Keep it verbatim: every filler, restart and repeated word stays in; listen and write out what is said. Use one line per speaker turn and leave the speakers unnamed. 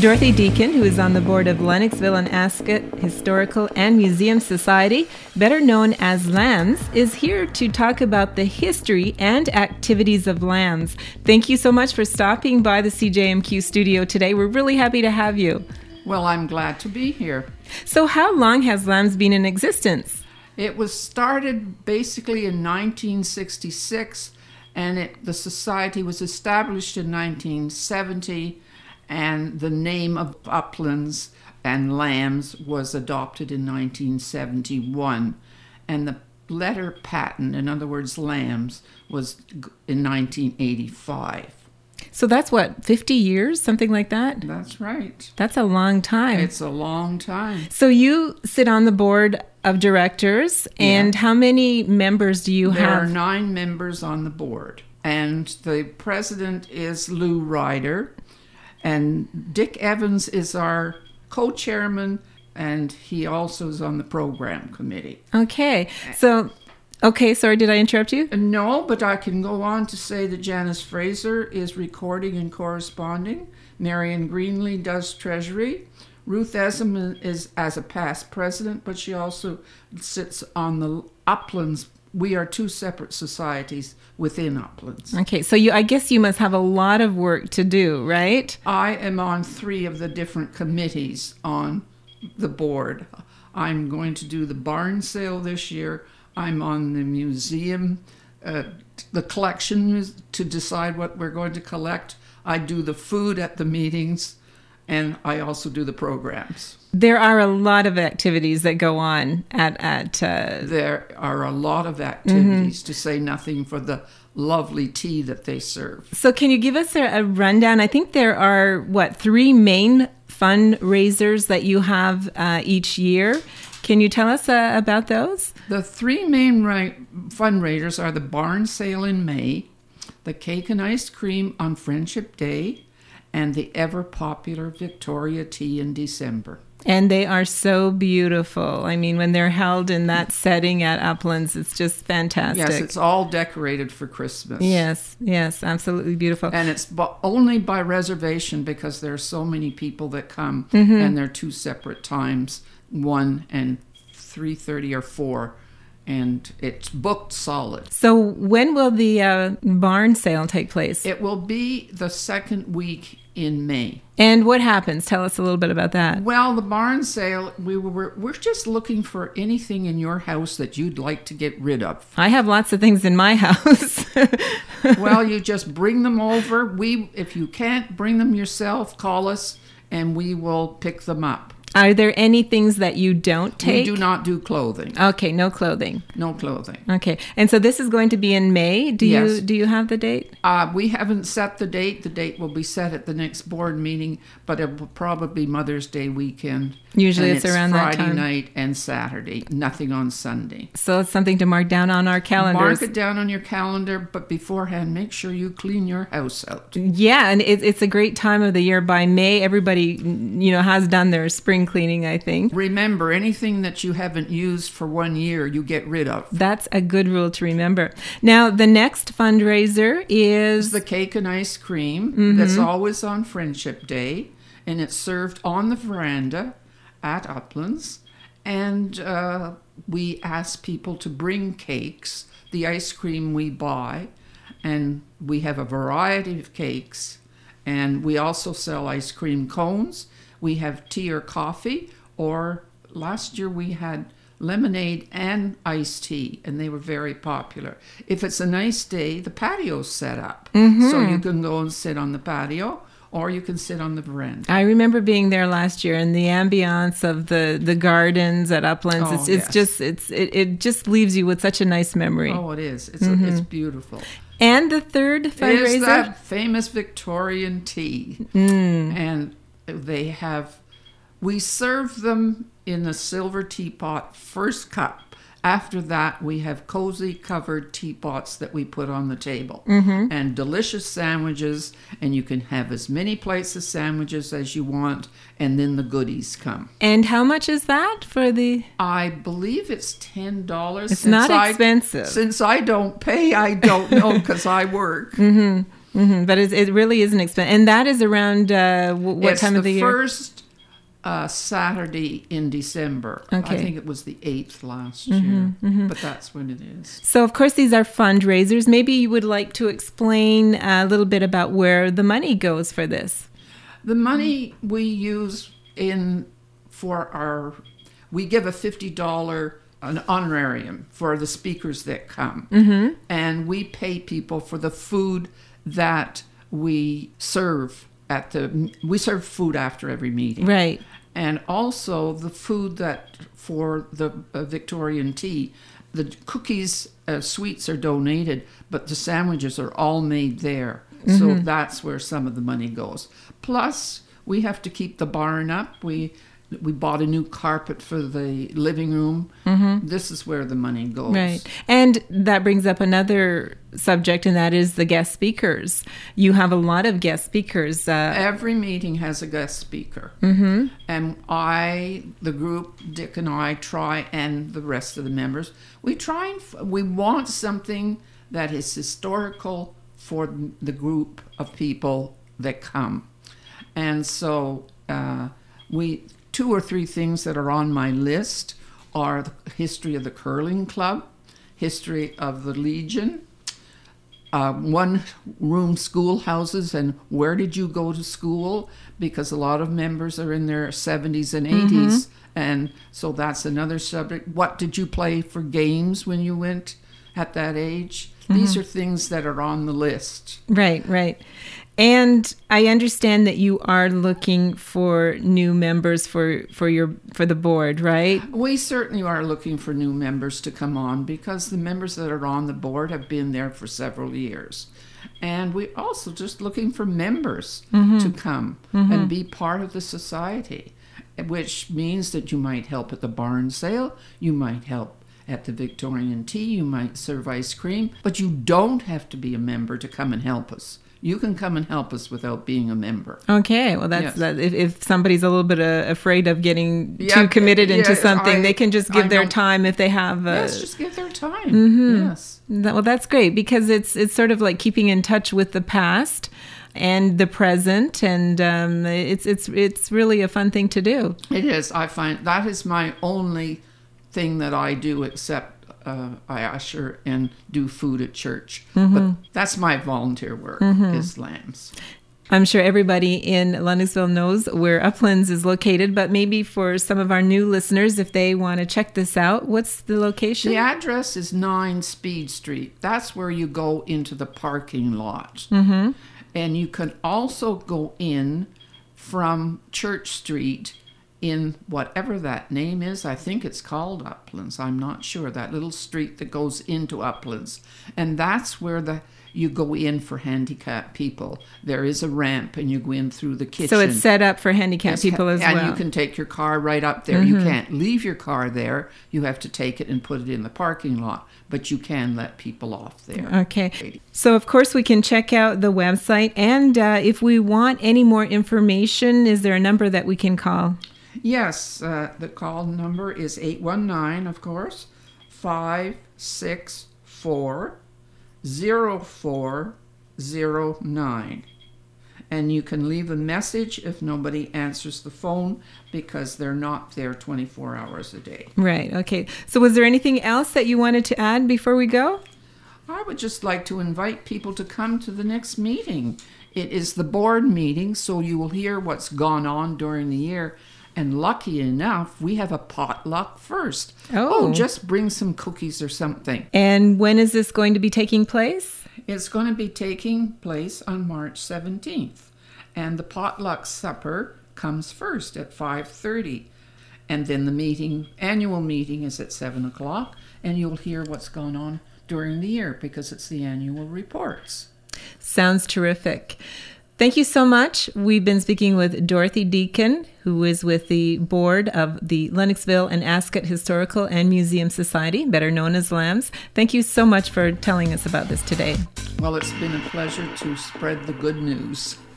Dorothy Deacon, who is on the board of Lennoxville and Ascot Historical and Museum Society, better known as LAMS, is here to talk about the history and activities of LAMS. Thank you so much for stopping by the C J M Q studio today. We're really happy to have you.
Well, I'm glad to be here.
So how long has LAMS been in existence?
It was started basically in nineteen sixty-six, and it, the society was established in nineteen seventy, and the name of Uplands and LAMS was adopted in nineteen seventy-one, and the letter patent, in other words, LAMS, was in nineteen eighty-five.
So that's what, fifty years, something like that?
That's right.
That's a long time.
It's a long time.
So you sit on the board of directors, and
Yeah.
how many members do you
There
have?
are nine members on the board, and the president is Lou Ryder, and Dick Evans is our co-chairman, and he also is on the program committee.
Okay, so, okay, sorry, did I interrupt you?
No, but I can go on to say that Janice Fraser is recording and corresponding. Marion Greenlee does treasury. Ruth Esam is as a past president, but she also sits on the Uplands. We are two separate societies within Uplands.
Okay, so you, I guess you must have a lot of work to do, right?
I am on three of the different committees on the board. I'm going to do the barn sale this year. I'm on the museum, uh, the collection to decide what we're going to collect. I do the food at the meetings, and I also do the programs.
There are a lot of activities that go on at... at uh,
There are a lot of activities, mm-hmm. to say nothing for the lovely tea that they serve.
So can you give us a, a rundown? I think there are, what, three main fundraisers that you have uh, each year. Can you tell us uh, about those?
The three main ri- fundraisers are the barn sale in May, the cake and ice cream on Friendship Day, and the ever-popular Victoria Tea in December.
And they are so beautiful. I mean, when they're held in that setting at Uplands, it's just fantastic.
Yes, it's all decorated for Christmas.
Yes, yes, absolutely beautiful.
And it's bu- only by reservation because there are so many people that come,
mm-hmm.
and they're two separate times, one and three thirty or four, and it's booked solid.
So when will the uh, barn sale take place?
It will be the second week in May.
And what happens? Tell us a little bit about that.
Well, the barn sale, we were we're just looking for anything in your house that you'd like to get rid of.
I have lots of things in my house.
Well, you just bring them over. We, if you can't bring them yourself, call us and we will pick them up.
Are there any things that you don't take?
We do not do clothing.
Okay, no clothing.
No clothing.
Okay, and so this is going to be in May. Do
Yes.
you do you have the date?
Uh, we haven't set the date. The date will be set at the next board meeting, but it will probably be Mother's Day weekend.
Usually
and
it's around that
Friday
time.
night and Saturday. Nothing on Sunday.
So it's something to mark down on our calendars.
Mark it down on your calendar, but beforehand, make sure you clean your house out.
Yeah, and it, it's a great time of the year. By May, everybody, you know, has done their spring cleaning, I think.
Remember, anything that you haven't used for one year, you get rid of.
That's a good rule to remember. Now, the next fundraiser is...
The cake and ice cream.
Mm-hmm.
That's always on Friendship Day, and it's served on the veranda at Uplands. And uh, we ask people to bring cakes, the ice cream we buy, and we have a variety of cakes. And we also sell ice cream cones. We have tea or coffee, or last year we had lemonade and iced tea, and they were very popular. If it's a nice day, the patio's set up.
Mm-hmm.
So you can go and sit on the patio, or you can sit on the veranda.
I remember being there last year, and the ambiance of the, the gardens at Uplands,
Oh,
it's, it's
yes.
just it's it, it just leaves you with such a nice memory.
Oh, it is. It's,
Mm-hmm.
a, it's beautiful.
And the third fundraiser?
Is that famous Victorian tea.
Mm.
And they have, we serve them in a silver teapot, first cup. After that, we have cozy covered teapots that we put on the table.
Mm-hmm.
And delicious sandwiches, and you can have as many plates of sandwiches as you want, and then the goodies come.
And how much is that for the...
I believe it's ten dollars.
It's not
I,
expensive.
Since I don't pay, I don't know because I work.
Mm-hmm. Mm-hmm. But it, it really is an expense. And that is around uh, w- what
it's
time of the,
the
year?
first uh, Saturday in December.
Okay.
I think it was the eighth last mm-hmm, year, mm-hmm. but that's when it is.
So, of course, these are fundraisers. Maybe you would like to explain a little bit about where the money goes for this.
The money we use in for our, we give a fifty dollars an honorarium for the speakers that come. Mm-hmm. And we pay people for the food that we serve at the, we serve food after every meeting.
Right.
And also the food that for the uh, Victorian tea, the cookies, uh, sweets are donated, but the sandwiches are all made there. Mm-hmm. So that's where some of the money goes. Plus, we have to keep the barn up. We we bought a new carpet for the living room. Mm-hmm. This is where the money goes.
Right. And that brings up another subject, and that is the guest speakers. You have a lot of guest speakers. Uh,
Every meeting has a guest speaker.
Mm-hmm.
And I, the group, Dick and I try, and the rest of the members, we try and, f- we want something that is historical for the group of people that come. And so uh, we... Two or three things that are on my list are the history of the curling club, history of the Legion, uh, one-room schoolhouses, and where did you go to school? Because a lot of members are in their seventies and eighties, mm-hmm. and so that's another subject. What did you play for games when you went at that age? Mm-hmm. These are things that are on the list.
Right, right. And I understand that you are looking for new members for, for your for the board, right?
We certainly are looking for new members to come on because the members that are on the board have been there for several years. And we're also just looking for members mm-hmm. to come mm-hmm. and be part of the society, which means that you might help at the barn sale, you might help at the Victorian tea, you might serve ice cream, but you don't have to be a member to come and help us. You can come and help us without being a member.
Okay, well, that's yes. that. If, if somebody's a little bit uh, afraid of getting
yeah,
too committed
yeah,
into something,
I,
they can just give
I
their
don't,
time if they have. Uh,
yes, just give their time.
Mm-hmm.
Yes.
That, well, that's great because it's it's sort of like keeping in touch with the past and the present, and um, it's it's it's really a fun thing to do.
It is. I find that is my only thing that I do, except. Uh, I usher and do food at church. Mm-hmm. But that's my volunteer work, mm-hmm. is lambs.
I'm sure everybody in Lennoxville knows where Uplands is located, but maybe for some of our new listeners, if they want to check this out, what's the location?
The address is nine Speed Street. That's where you go into the parking lot.
Mm-hmm.
And you can also go in from Church Street in whatever that name is. I think it's called Uplands. I'm not sure. That little street that goes into Uplands. And that's where the you go in for handicapped people. There is a ramp and you go in through the kitchen.
So it's set up for handicapped it's people ha- as
and
well.
And you can take your car right up there. Mm-hmm. You can't leave your car there. You have to take it and put it in the parking lot. But you can let people off there.
Okay. So, of course, we can check out the website. And uh, if we want any more information, is there a number that we can call?
Yes, uh, the call number is eight one nine, of course, five six four, zero four zero nine. And you can leave a message if nobody answers the phone because they're not there twenty-four hours a day.
Right, okay. So was there anything else that you wanted to add before we go?
I would just like to invite people to come to the next meeting. It is the board meeting, so you will hear what's gone on during the year. And lucky enough, we have a potluck first.
Oh.
oh, just bring some cookies or something.
And when is this going to be taking place?
It's going to be taking place on March seventeenth. And the potluck supper comes first at five thirty. And then the meeting, annual meeting is at seven o'clock. And you'll hear what's gone on during the year because it's the annual reports.
Sounds terrific. Thank you so much. We've been speaking with Dorothy Deacon, who is with the board of the Lennoxville and Ascot Historical and Museum Society, better known as LAMS. Thank you so much for telling us about this today.
Well, it's been a pleasure to spread the good news.